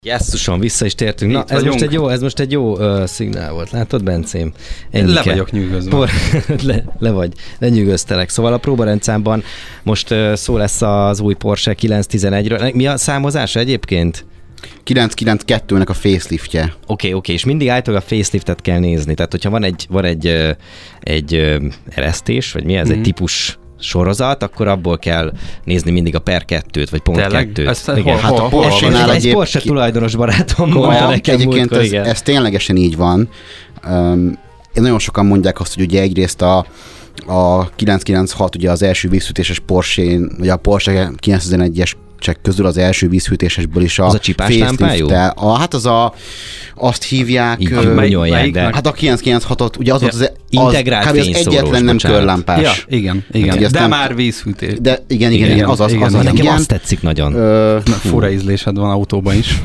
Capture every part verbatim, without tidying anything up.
Jesszuson, vissza is tértünk. Na, ez most, egy jó, ez most egy jó uh, szignál volt. Látod, Bencém? Ennyike. Le vagyok nyűgözve. Por, le, le vagy, lenyűgöztelek. Szóval a próbarendszámban most uh, szó lesz az új Porsche kilenc tizenegyről. Mi a számozása egyébként? kilenc kilencvenkettőnek a faceliftje. Oké, okay, oké, okay. És mindig általában a faceliftet kell nézni. Tehát, hogyha van egy, van egy, egy, egy eresztés, vagy mi ez, mm-hmm. egy típus sorozat, akkor abból kell nézni mindig a per kettőt, vagy pont Tényleg? kettőt. Ezt igen. Hol, hát a Porsche-nál egy, egy Porsche tulajdonos barátom mondta nekem egyébként múltkor, ez, igen. ez ténylegesen így van. Um, nagyon sokan mondják azt, hogy ugye egyrészt a a kilenc kilencvenhat ugye az első vízhűtéses Porsche, vagy a Porsche kilenc tizenegyes közül az első vízhűtésesből is a az a csipás lámpájú? A, hát az a, azt hívják... Így nyolják, de... Hát a kilenc kilencvenhatot, ugye az ja, volt az, az, integrált az egyetlen nem körlámpás. Ja, igen, igen. Hát, de nem, már vízhűtés. De igen, igen, igen, az az. Igen, az, az nekem igen. azt tetszik nagyon. Ö, Fura ízlésed van autóban is.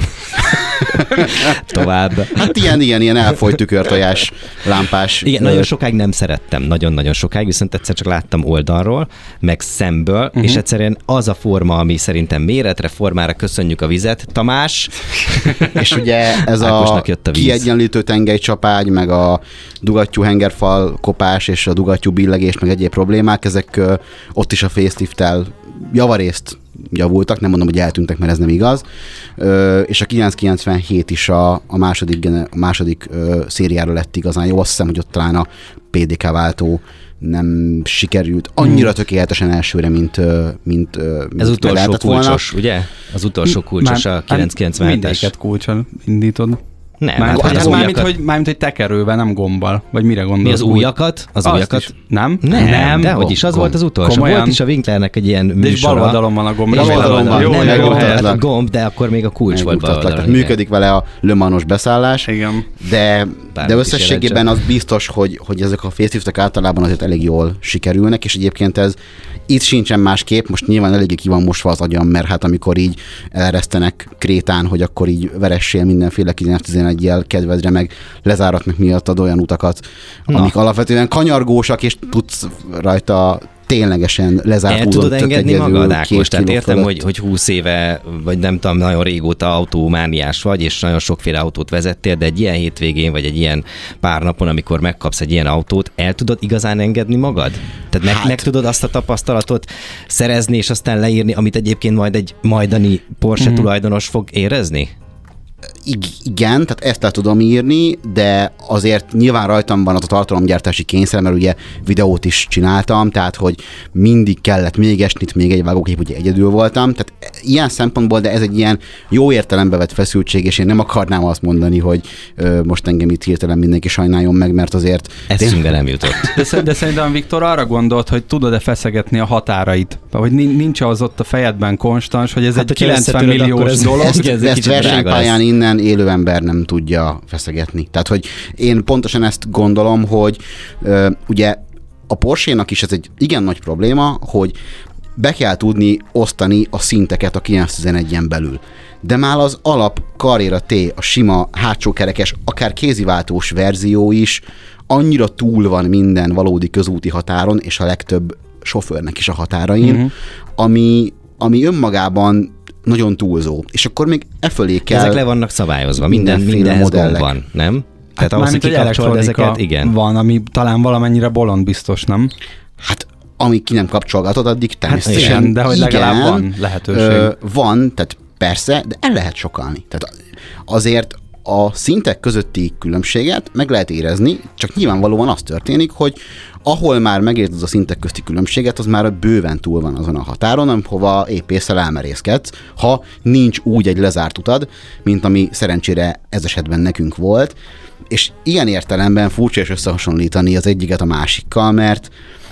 Tovább. Hát ilyen, ilyen, ilyen elfolyt tükörtojás lámpás. Igen, nagyon sokáig nem szerettem, nagyon-nagyon sokáig, viszont egyszer csak láttam oldalról, meg szemből, uh-huh. és egyszerűen az a forma, ami szerintem méretre, formára köszönjük a vizet. Tamás! És ugye ez a, a kiegyenlítő tengelycsapágy, meg a dugattyú hengerfal kopás, és a dugattyú billegés, meg egyéb problémák, ezek ö, ott is a faceliftel javarészt javultak, nem mondom, hogy eltűntek, mert ez nem igaz, ö, és a kilenc kilencvenhét is a, a második, a második ö, szériára lett igazán jó. Azt hiszem, hogy ott talán a pé dé ká váltó nem sikerült annyira tökéletesen elsőre, mint, mint, mint ez utolsó kulcsos, volna. Ugye? Az utolsó kulcsos Már, a kilenc kilencvenhetes. Mindegyiket kulcson indítod. Nem, Már, hát, hát az mármint, hogy, mármint, hogy tekerővel, nem gombbal. Vagy mire gondolsz? Mi az újakat? Az újakat? Is. Nem? Nem, nem de hogy is, az gomb. Volt az utolsó. Komolyan? Volt is a Winklernek egy ilyen műsora. És bal oldalon van a gomb. Bal oldalon van. Jó, nem, jó, a gomb, de akkor még a kulcs volt bal oldalon. Működik vele a Le Mans-os beszállás. Igen. De, de összességében az biztos, hogy, hogy ezek a faceliftek általában azért elég jól sikerülnek, és egyébként ez itt sincsen más kép, most nyilván eléggé ki van mosva az agyam, mert hát amikor így eleresztenek Krétán, hogy akkor így veressél mindenféle kilenc tizenegyel kedvedre, meg lezáratnak miattad olyan utakat, Na. amik alapvetően kanyargósak, és tudsz rajta ténylegesen lezárt el tudod engedni magad, Ákos? Tehát értem, hogy, hogy húsz éve, vagy nem tudom, nagyon régóta autómániás vagy, és nagyon sokféle autót vezettél, de egy ilyen hétvégén, vagy egy ilyen pár napon, amikor megkapsz egy ilyen autót, el tudod igazán engedni magad? Tehát hát. meg, meg tudod azt a tapasztalatot szerezni, és aztán leírni, amit egyébként majd egy majdani Porsche mm-hmm. tulajdonos fog érezni? Igen, tehát ezt el tudom írni, de azért nyilván rajtam van az a tartalomgyártási kényszer, mert ugye videót is csináltam, tehát hogy mindig kellett még esnit, még egy vágókép, ugye egyedül voltam, tehát ilyen szempontból, de ez egy ilyen jó értelembe vett feszültség, és én nem akarnám azt mondani, hogy ö, most engem itt hirtelen mindenki sajnáljon meg, mert azért... Eszünkbe nem jutott. De, de szerintem Viktor arra gondolt, hogy tudod-e feszegetni a határait, hogy nincs az ott a fejedben konstans, hogy ez hát, egy kilencven milliós dolog. Ezt, ezt versenypályán innen élő ember nem tudja feszegetni. Tehát, hogy én pontosan ezt gondolom, hogy ö, ugye a Porsche-nak is ez egy igen nagy probléma, hogy be kell tudni osztani a szinteket a kilenc tizenegyen belül. De már az alap Carrera T, a sima hátsókerekes, akár kéziváltós verzió is annyira túl van minden valódi közúti határon, és a legtöbb sofőrnek is a határain, mm-hmm. ami, ami önmagában nagyon túlzó. És akkor még e fölé kell... Ezek le vannak szabályozva, minden, mindenhez gomb van, nem? Tehát hát ahhoz, hogy kikapcsolod ezeket, igen. Van, ami talán valamennyire bolond biztos, nem? Hát amíg ki nem kapcsolgatod, addig természetesen. Hát igen, de hogy legalább igen, van lehetőség. Ö, van, tehát persze, de el lehet sokalni. Tehát azért a szintek közötti különbséget meg lehet érezni, csak nyilvánvalóan az történik, hogy ahol már megérzed a szintek közti különbséget, az már bőven túl van azon a határon, ahova épp észre elmerészkedsz, ha nincs úgy egy lezárt utad, mint ami szerencsére ez esetben nekünk volt, és ilyen értelemben furcsa és összehasonlítani az egyiket a másikkal, mert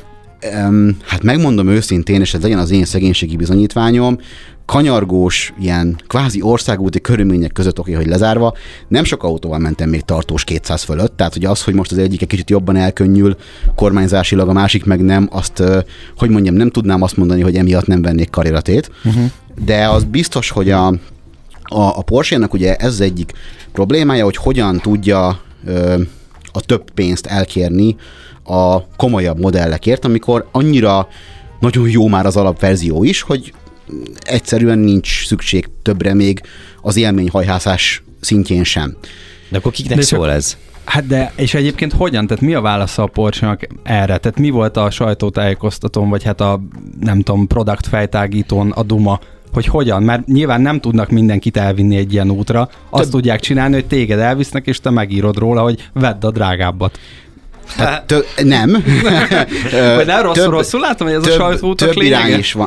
um, hát megmondom őszintén, és ez legyen az én szegénységi bizonyítványom, kanyargós, ilyen kvázi országúti körülmények között, oké, hogy lezárva, nem sok autóval mentem még tartós kétszáz fölött, tehát hogy az, hogy most az egyik egy kicsit jobban elkönnyül kormányzásilag, a másik meg nem, azt, hogy mondjam, nem tudnám azt mondani, hogy emiatt nem vennék Carrera T-t, uh-huh. de az biztos, hogy a, a, a Porsche-nak ugye ez az egyik problémája, hogy hogyan tudja ö, a több pénzt elkérni a komolyabb modellekért, amikor annyira nagyon jó már az alapverzió is, hogy egyszerűen nincs szükség többre még az élményhajhászás szintjén sem. De akkor kiknek de szól ez? Hát de, és egyébként hogyan? Tehát mi a válasza a Porsche-nak erre? Tehát mi volt a sajtótájékoztatón, vagy hát a, nem tudom, product fejtágítón a duma, hogy hogyan? Mert nyilván nem tudnak mindenkit elvinni egy ilyen útra. Azt Több... tudják csinálni, hogy téged elvisznek, és te megírod róla, hogy vedd a drágábbat. Hát, tö- nem. Vagy nem rosszul, rosszul látom, hogy ez több, a sajtóútok több irány is van.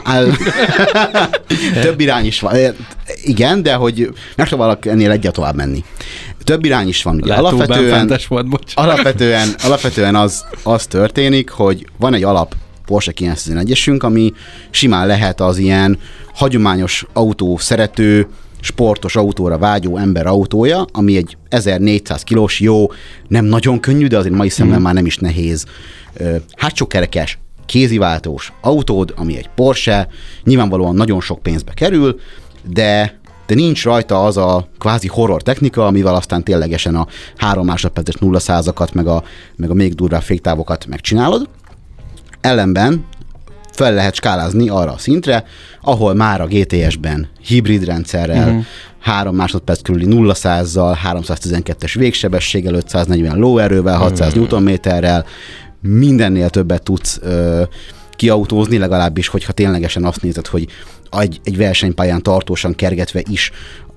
Több irány is van. Igen, de hogy megpróbálok ennél egyet tovább menni. Több irány is van. Ugye. Alapvetően, volt, alapvetően, alapvetően az, az történik, hogy van egy alap Porsche kilencszáztizenegyesünk, ami simán lehet az ilyen hagyományos autó szerető, sportos autóra vágyó ember autója, ami egy ezernégyszáz kilós, jó, nem nagyon könnyű, de azért mai szemben mm. már nem is nehéz. Hátsókerekes, kéziváltós autód, ami egy Porsche, nyilvánvalóan nagyon sok pénzbe kerül, de, de nincs rajta az a kvázi horror technika, amivel aztán ténylegesen a három másodperces nulla százakat, meg a, meg a még durvább féktávokat megcsinálod. Ellenben fel lehet skálázni arra a szintre, ahol már a gé té es-ben hibrid rendszerrel, uh-huh. három másodperc körüli nulla százzal, háromszáztizenkettes végsebességgel, ötszáznegyven lóerővel, hatszáz uh-huh. newtonméterrel mindennél többet tudsz ö, kiautózni, legalábbis, hogyha ténylegesen azt nézed, hogy egy, egy versenypályán tartósan kergetve is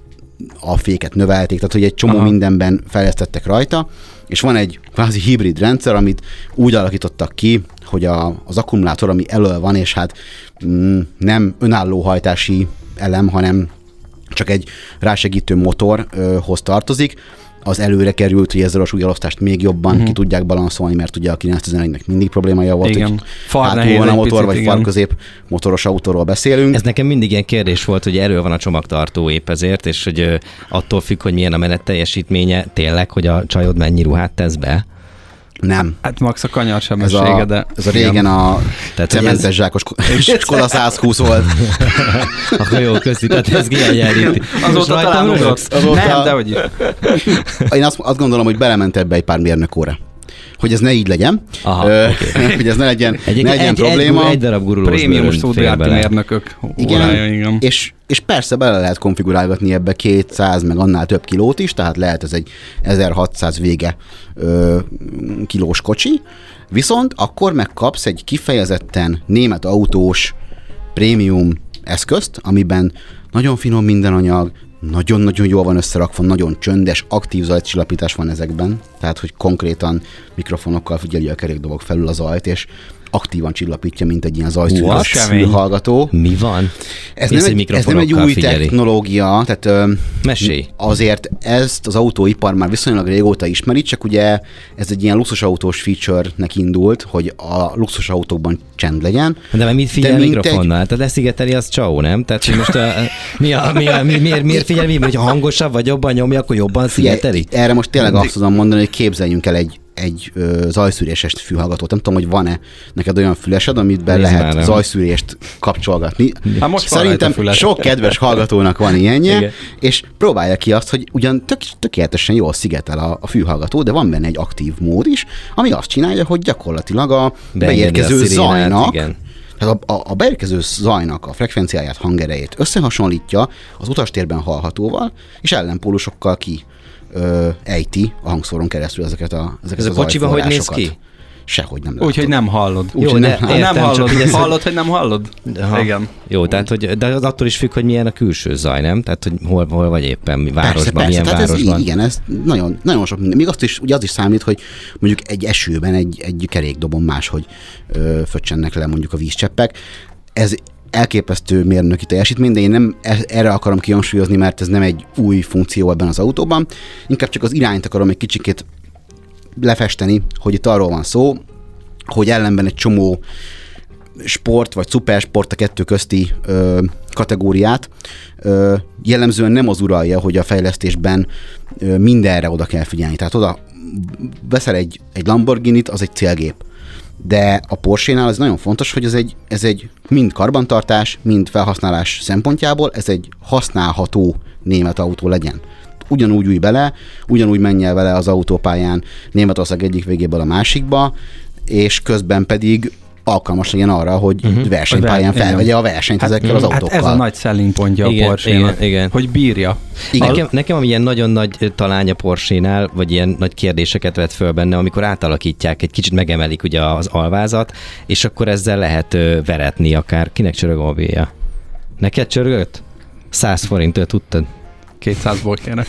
a féket növelték, tehát hogy egy csomó Aha. mindenben fejlesztettek rajta, és van egy kvázi hibrid rendszer, amit úgy alakítottak ki, hogy a, az akkumulátor, ami elől van, és hát mm, nem önálló hajtási elem, hanem csak egy rásegítő motorhoz tartozik, az előre került, hogy ezzel a súlyelosztást még jobban uh-huh. ki tudják balanszolni, mert ugye a kilencszáztizenegynek mindig problémája volt, igen. hogy hátul van a motor, picit, vagy igen. farközép motoros autóról beszélünk. Ez nekem mindig ilyen kérdés volt, hogy erről van a csomagtartó épp ezért, és hogy ö, attól függ, hogy milyen a menet teljesítménye, tényleg, hogy a csajod mennyi ruhát tesz be. Nem. Hát max a kanyarsebessége, de... Ez a régen a cementes zsákos Skoda száz húsz volt. Akkor jó, köszi, tehát ez kiegyenlíti. Azóta talán ugrott. Nem, de hogy is. Én azt, azt gondolom, hogy belement ebbe egy pár mérnökóra. Hogy ez ne így legyen. Aha, Ö, okay. Hogy ez ne legyen, egy, ne legyen egy, probléma. Egy, egy darab gurulós prémium stúdiárti mérnökök órája, igen. igen. És, és persze bele lehet konfigurálgatni ebbe kétszáz, meg annál több kilót is, tehát lehet ez egy ezerhatszáz vége ö, kilós kocsi, viszont akkor megkapsz egy kifejezetten német autós prémium eszközt, amiben nagyon finom minden anyag, nagyon-nagyon jól van összerakva, nagyon csöndes, aktív zajcsillapítás van ezekben, tehát hogy konkrétan mikrofonokkal figyeli a kerékdobok felül a zajt, és aktívan csillapítja, mint egy ilyen zajszűrős fülhallgató. Mi van? Ez nem, egy, ez nem egy új figyeli. technológia, tehát Mesélj. Azért ezt az autóipar már viszonylag régóta ismeri, csak ugye ez egy ilyen luxusautós feature-nek indult, hogy a luxusautókban csend legyen. De mert mit figyel a mikrofonnal? Egy... Tehát leszigeteli, az csau, nem? Tehát hogy most a, mi a, mi a, mi, miért, miért figyel, mi, hogy hangosabb vagy jobban nyomja, akkor jobban szigeteli? Erre most tényleg azt tudom mondani, hogy képzeljünk el egy egy ö, zajszűréses fülhallgatót. Nem tudom, hogy van-e neked olyan fülesed, amit be lehet már zajszűrést kapcsolgatni. Hát most szerintem sok kedves hallgatónak van ilyenje, igen. És próbálja ki azt, hogy ugyan tök, tökéletesen jól szigetel a, a fülhallgató, de van benne egy aktív mód is, ami azt csinálja, hogy gyakorlatilag a beérkező zajnak, tehát a, a, a beérkező zajnak a frekvenciáját, hangerejét összehasonlítja az utastérben hallhatóval, és ellenpólusokkal ki Ö, ejti a hangszoron keresztül ezeket a ezeket Ez a kocsiban hogy néz ki? Sehogy nem látom. Úgyhogy nem hallod. Úgy, Jó, nem, de nem hallod. Ez hallod, hogy nem hallod? Aha. Igen. Jó, tehát hogy, de az attól is függ, hogy milyen a külső zaj, nem? Tehát, hogy hol, hol vagy éppen, mi városban, persze, persze. milyen Tehát városban. Ez, igen, ez nagyon, nagyon sok minden. Még azt is, ugye az is számít, hogy mondjuk egy esőben, egy, egy kerékdobon máshogy ö, föccsennek le mondjuk a vízcseppek. Ez elképesztő mérnöki teljesítmény, de én nem erre akarom kihangsúlyozni, mert ez nem egy új funkció ebben az autóban. Inkább csak az irányt akarom egy kicsikét lefesteni, hogy itt arról van szó, hogy ellenben egy csomó sport vagy szupersport a kettő közti ö, kategóriát ö, jellemzően nem az uralja, hogy a fejlesztésben ö, mindenre oda kell figyelni. Tehát oda veszel egy, egy Lamborghinit, az egy célgép. De a Porsche-nál ez nagyon fontos, hogy ez egy, ez egy mind karbantartás, mind felhasználás szempontjából, ez egy használható német autó legyen. Ugyanúgy ülj bele, ugyanúgy menj el vele az autópályán Németország egyik végéből a másikba, és közben pedig alkalmas legyen arra, hogy uh-huh. versenypályán felvegye a versenyt hát, ezekkel az autókkal. Hát ez a nagy selling pontja a Porsche-nak, hogy bírja. Igen. Nekem, nekem ami ilyen nagyon nagy talány a Porsche-nál, vagy ilyen nagy kérdéseket vet föl benne, amikor átalakítják, egy kicsit megemelik ugye az alvázat, és akkor ezzel lehet veretni akár. Kinek csörög a mobilja? Neked csörgött? száz forintől tudtad? kétszázból kéne.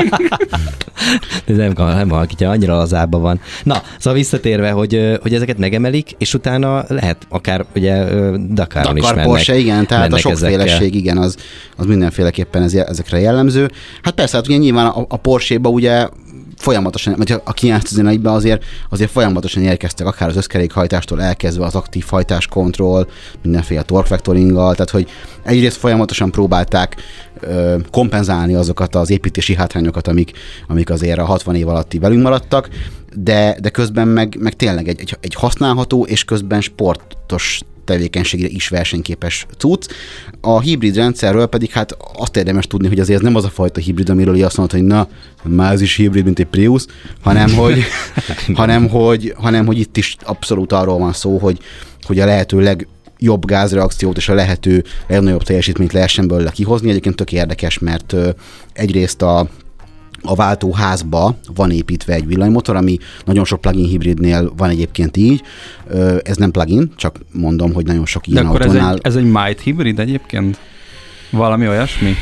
De nem, nem halkítja, annyira lazába van. Na, szóval visszatérve, hogy, hogy ezeket megemelik, és utána lehet akár ugye Dakaron Dakar is mennek. Porsche, igen, tehát a sokféleség, ezekkel. igen, az, az mindenféleképpen ez, ezekre jellemző. Hát persze, hát ugye nyilván a, a Porsche-ba ugye folyamatosan, vagy a kilencszáztizenegyben azért, azért folyamatosan érkeztek akár az összkerékhajtástól elkezdve az aktív hajtáskontroll, mindenféle torque vectoringgal, tehát hogy egyrészt folyamatosan próbálták ö, kompenzálni azokat az építési hátrányokat, amik, amik azért a hatvan év alatti velünk maradtak, de, de közben meg, meg tényleg egy, egy, egy használható és közben sportos tevékenységre is versenyképes cucc. A hibrid rendszerről pedig hát azt érdemes tudni, hogy azért ez nem az a fajta hibrid, amiről azt mondod, hogy na, már ez is hibrid, mint egy Prius, hanem hogy, hanem, hogy, hanem hogy itt is abszolút arról van szó, hogy, hogy a lehető legjobb gázreakciót és a lehető legnagyobb teljesítményt lehessen belőle kihozni. Egyébként tök érdekes, mert egyrészt a a váltóházba van építve egy villanymotor, ami nagyon sok plug-in hibridnél van egyébként így. Ez nem plug-in, csak mondom, hogy nagyon sok ilyen De akkor autónál... ez egy, ez egy mild hibrid egyébként? Valami olyasmi?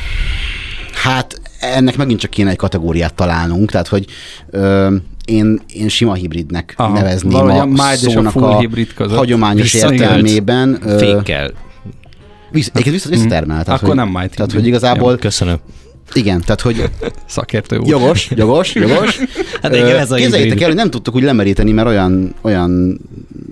Hát ennek megint csak kéne egy kategóriát találnunk, tehát hogy ö, én, én sima hibridnek Aha, nevezném a, a szónak a, a hagyományos értelmében. Fékkel. Vissza, vissza, visszatermel. Akkor hogy, nem mild hibrid. Tehát, hogy igazából... Jó, köszönöm. Igen, tehát hogy... Szakértő úr. Jogos, jogos, jogos. Hát igen, ez a Képzeljétek el, hogy nem tudtuk úgy lemeríteni, mert olyan, olyan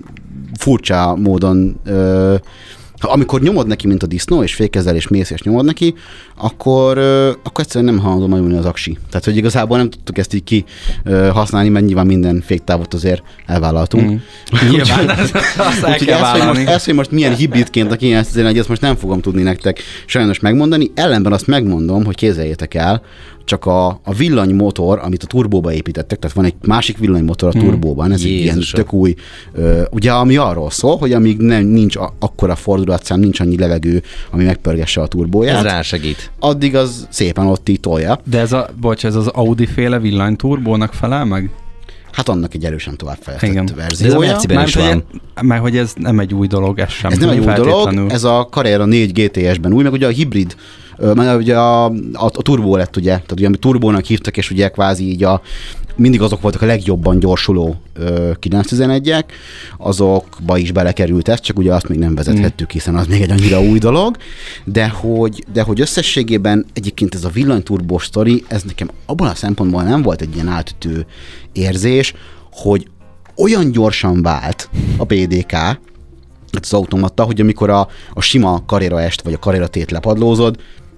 furcsa módon, ö, amikor nyomod neki, mint a disznó, és fékezzel, és mész, és nyomod neki, akkor, ö, akkor egyszerűen nem hajlandó majulni az aksi. Tehát, hogy igazából nem tudtuk ezt így ki ö, használni, mert nyilván minden féktávot azért elvállaltunk. Mm. Nyilván, azt el Úgyhogy kell ezt, hogy most, vállalni. ezt, hogy most milyen hibridként a kilencszázegy, ezt most nem fogom tudni nektek sajnos megmondani. Ellenben azt megmondom, hogy képzeljétek el, csak a, a villanymotor, amit a turbóba építettek, tehát van egy másik villanymotor a turbóban, ez egy ilyen tök új, ö, ugye ami arról szól, hogy amíg nem, nincs a, akkora fordulatszám, nincs annyi levegő, ami megpörgesse a turbóját. Ez rásegít. Addig az szépen ott így tolja. De ez a, bocs, ez az Audi féle villanyturbónak felel meg? Hát annak egy erősen továbbfejlesztett verziója. Mert hogy, mert hogy ez nem egy új dolog, ez sem. Ez nem egy új dolog, ez a Carrera négy gé té es-ben új, meg ugye a hibrid, mert ugye a, a, a turbó lett, ugye, tehát ugye amit turbónak hívtak, és ugye kvázi így a, mindig azok voltak a legjobban gyorsuló kilencszáztizenegyek, azokba is belekerült ez, csak ugye azt még nem vezethettük, hiszen az még egy annyira új dolog, de hogy, de hogy összességében egyébként ez a villanyturbós sztori, ez nekem abban a szempontból nem volt egy ilyen átütő érzés, hogy olyan gyorsan vált a bé dé ká, az automata, hogy amikor a, a sima Carrera est vagy a Carrera T-t lepadlózod,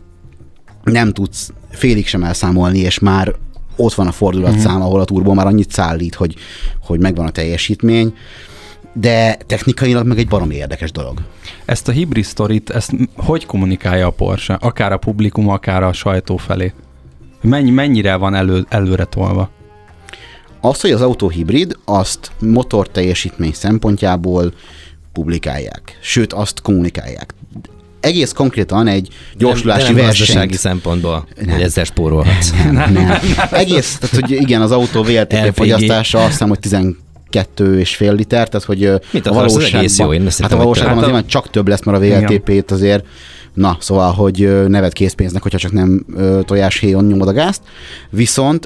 nem tudsz félig sem elszámolni, és már ott van a fordulatszám, uh-huh. ahol a turbó már annyit szállít, hogy, hogy megvan a teljesítmény, de technikailag meg egy baromi érdekes dolog. Ezt a hibrid sztorit, ezt hogy kommunikálja a Porsche? Akár a publikum, akár a sajtó felé? Mennyi, mennyire van elő, előre tolva? Azt, hogy az autó hibrid, azt motor teljesítmény szempontjából publikálják. Sőt, azt kommunikálják. Egész konkrétan egy gyorsulási versenyt. Gazdasági szempontból, nem. Hogy ezzel spórolhatsz. Nem, nem, nem. Egész, tehát hogy igen, az autó vé el té pé fogyasztása azt hiszem, hogy tizenkettő és fél liter, tehát hogy mit a valóságban, hát a valóságban azért már csak több lesz, mert a vé el té pét azért, na, szóval, hogy nevet készpénznek, hogyha csak nem tojáshéjon nyomod a gázt. Viszont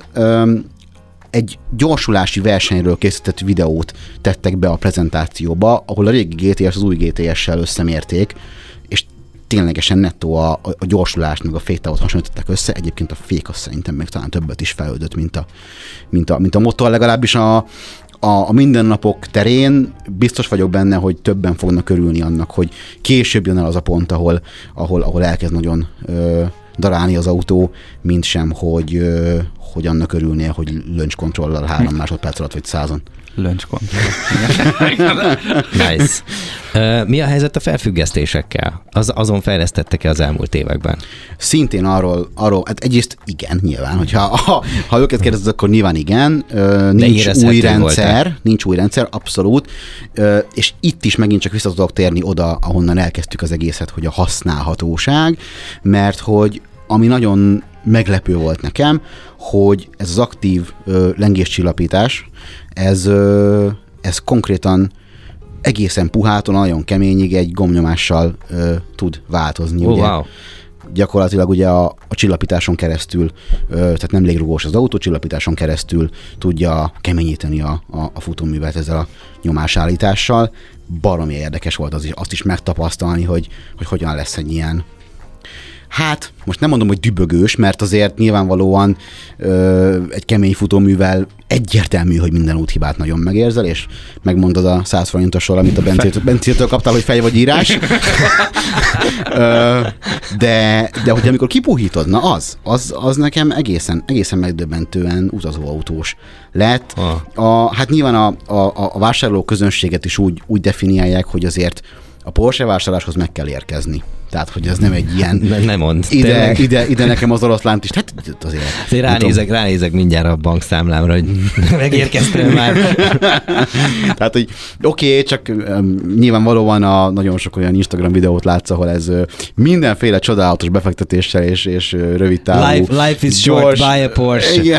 egy gyorsulási versenyről készített videót tettek be a prezentációba, ahol a régi gé té es az új gé té es-sel összemérték, és ténylegesen nettó a, a gyorsulást, meg a féktávot hasonlították össze. Egyébként a fék azt szerintem még talán többet is fejlődött, mint a, mint a, mint a motor, legalábbis a, a, a mindennapok terén biztos vagyok benne, hogy többen fognak örülni annak, hogy később jön el az a pont, ahol, ahol, ahol elkezd nagyon ö, darálni az autó, mint sem, hogy, ö, hogy annak örülnél, hogy launch controllal három hm. másodperc alatt vagy százon. Launch control. Nice. Uh, mi a helyzet a felfüggesztésekkel? Az, azon fejlesztettek-e az elmúlt években? Szintén arról, arról hát egyrészt igen, nyilván, hogyha ha, ha őket kérdezed, akkor nyilván igen. Uh, nincs új rendszer, voltak. nincs új rendszer, abszolút. Uh, és itt is megint csak vissza tudok térni oda, ahonnan elkezdtük az egészet, hogy a használhatóság, mert hogy ami nagyon meglepő volt nekem, hogy ez az aktív ö, lengéscsillapítás, ez, ö, ez konkrétan egészen puhától, nagyon keményig egy gombnyomással ö, tud változni. Oh, ugye? Wow. Gyakorlatilag ugye a, a csillapításon keresztül, ö, tehát nem légrugós az autó, csillapításon keresztül tudja keményíteni a, a, a futóművet ezzel a nyomásállítással. Baromi érdekes volt az is, azt is megtapasztalni, hogy, hogy hogyan lesz egy ilyen. Hát, most nem mondom, hogy dübögős, mert azért nyilvánvalóan ö, egy kemény futóművel egyértelmű, hogy minden úthibát nagyon megérzel, és megmondod a száz forintosról, amit a Bencétől kaptál, hogy fej vagy írás. ö, de, de hogy amikor kipuhítod, na az, az, az nekem egészen, egészen megdöbbentően utazóautós lett. Ah. A, hát nyilván a, a, a vásárló közönséget is úgy, úgy definiálják, hogy azért a Porsche vásárláshoz meg kell érkezni. Tehát, hogy ez nem egy ilyen... Ne, nem mondd. Ide, ide, ide nekem az oroszlánt is. Hát azért... Azért ránézek, ránézek mindjárt a bankszámlámra, hogy megérkeztél már. Tehát, hogy oké, okay, csak um, nyilvánvalóan a nagyon sok olyan Instagram videót látsz, ahol ez uh, mindenféle csodálatos befektetéssel és, és uh, rövid távú... Life, life is short, buy a Porsche. Igen.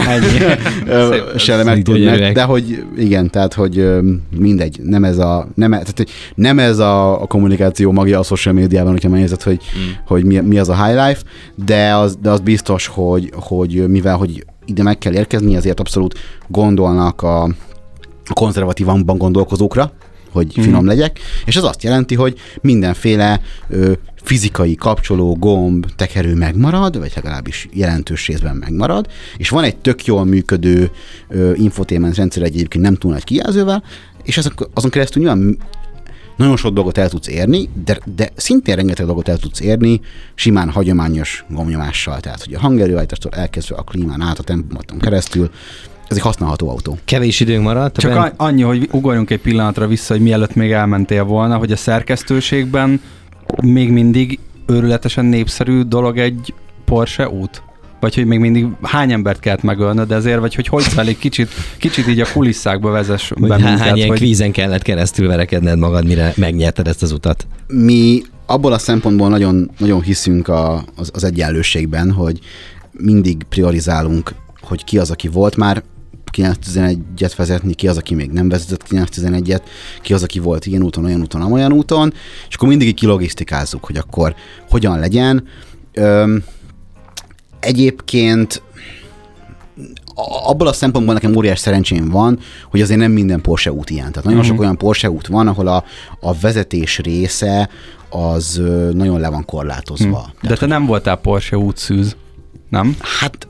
Se meg tudnak, de hogy igen, tehát, hogy um, mindegy, nem ez a, nem, tehát, nem ez a, a kommunikáció magja a social médiában, hogyha megnézed, hogy, mm. hogy mi, mi az a high life, de az, de az biztos, hogy, hogy mivel hogy ide meg kell érkezni, ezért abszolút gondolnak a, a konzervatívabban gondolkozókra, hogy mm. finom legyek, és ez azt jelenti, hogy mindenféle ö, fizikai kapcsoló, gomb, tekerő megmarad, vagy legalábbis jelentős részben megmarad, és van egy tök jól működő ö, infotainment rendszer egyébként nem túl nagy kijelzővel, és azon, azon keresztül nyilván nagyon sok dolgot el tudsz érni, de, de szintén rengeteg dolgot el tudsz érni simán hagyományos gombnyomással. Tehát, hogy a hangerőállítástól elkezdve a klímán át, a tempomaton keresztül, ez egy használható autó. Kevés időnk maradt. Csak ben... annyi, hogy ugorjunk egy pillanatra vissza, hogy mielőtt még elmentél volna, hogy a szerkesztőségben még mindig őrületesen népszerű dolog egy Porsche út? Vagy hogy még mindig hány embert kellett megölnöd ezért, vagy hogy hogy zajlik kicsit, kicsit így a kulisszákba vezess be minket. Hány ilyen hogy... kvízen kellett keresztül verekedned magad, mire megnyerted ezt az utat? Mi abból a szempontból nagyon, nagyon hiszünk a, az, az egyenlőségben, hogy mindig priorizálunk, hogy ki az, aki volt már kilencszáztizenegyet vezetni, ki az, aki még nem vezetett kilencszáztizenegyet, ki az, aki volt ilyen úton, olyan úton, olyan úton, és akkor mindig kilogisztikázzuk, hogy akkor hogyan legyen. Öm, Egyébként abból a szempontból nekem óriás szerencsém van, hogy azért nem minden Porsche út ilyen. Tehát nagyon mm-hmm. sok olyan Porsche út van, ahol a, a vezetés része az nagyon le van korlátozva. Mm. De Tehát, te nem voltál Porsche útszűz, nem? Hát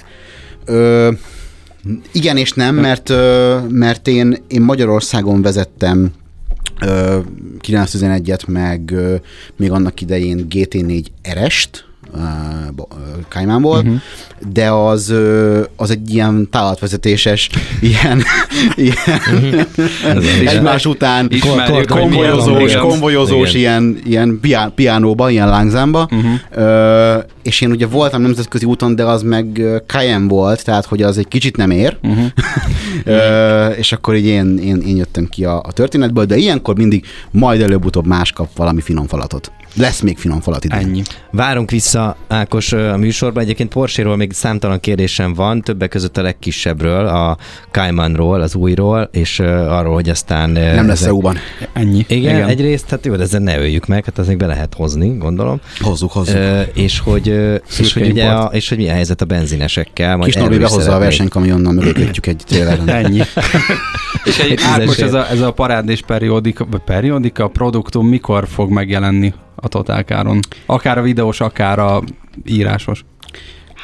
ö, igen és nem, mert, ö, mert én, én Magyarországon vezettem ö, kilencszáztizenegyet, meg ö, még annak idején gé té négy er est, Caymanból, uh-huh. de az, az egy ilyen tálatvezetéses, ilyen, ilyen uh-huh. egymás után konvojozós, konvojozós ilyen, ilyen piánóba, ilyen lángzámba, uh-huh. és én ugye voltam nemzetközi úton, de az meg Cayenne volt, tehát hogy az egy kicsit nem ér, uh-huh. és akkor így én, én, én jöttem ki a, a történetből, de ilyenkor mindig majd előbb-utóbb más kap valami finom falatot. Lesz még finom falat idén. Ennyi. Várunk vissza, Ákos, a műsorban. Egyébként Porsche-ról még számtalan kérdésem van, többek között a legkisebbről, a Caymanról, az újról, és arról, hogy aztán... Nem lesz é u-ban. Ennyi. Igen, Igen, egyrészt, hát jó, de ezzel ne öljük meg, hát az még be lehet hozni, gondolom. Hozzuk, hozzuk. Uh, és hogy, és hogy, ugye a, és hogy mi a helyzet a benzinesekkel. Kis Norbi behozza a versenykamionnal, mögöttjük egy traileron. Ennyi. És egy Ákos, ez a, ez a parád és periódika, periódika produktum mikor fog megjelenni a Total Car-on? Akár a videós, akár a írásos.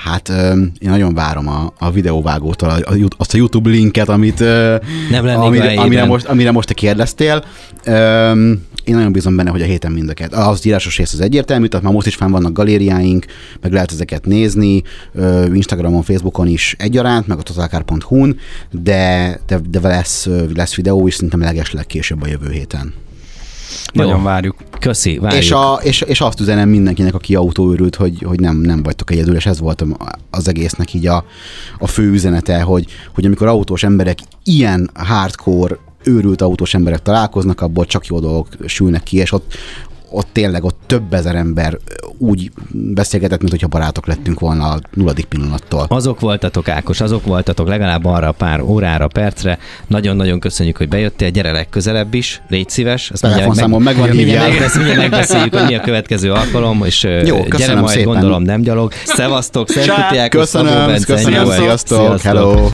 Hát én nagyon várom a, a videóvágótól a, a, azt a YouTube linket, amit, Nem amire, amire, most, amire most te kérdeztél. Én nagyon bízom benne, hogy a héten mindeket. Az írásos rész az egyértelmű, tehát már most is fenn vannak galériáink, meg lehet ezeket nézni, Instagramon, Facebookon is egyaránt, meg a totalcar pont hu-n, de, de, de lesz, lesz videó is szerintem legesleg később a jövő héten. Nagyon várjuk. Köszi, várjuk. És, a, és, és azt üzenem mindenkinek, aki autóőrült, hogy, hogy nem, nem vagytok egyedül, és ez volt az egésznek így a, a fő üzenete, hogy, hogy amikor autós emberek ilyen hardcore őrült autós emberek találkoznak, abból csak jó dolgok sülnek ki, és ott, ott tényleg ott több ezer ember úgy beszélgetett, mint hogyha barátok lettünk volna a nulladik pillanattól. Azok voltatok, Ákos, azok voltatok legalább arra pár órára, percre. Nagyon-nagyon köszönjük, hogy bejöttél, gyere legközelebb is, légy szíves. Telefonszámon meg, megvan, hívjál. Mindjárt megbeszéljük, hogy mi a következő alkalom, és jó, gyere majd, szépen. Gondolom nem gyalog. Szevasztok, szerkutiák, köszönöm, köszönöm, sziasztok, hello.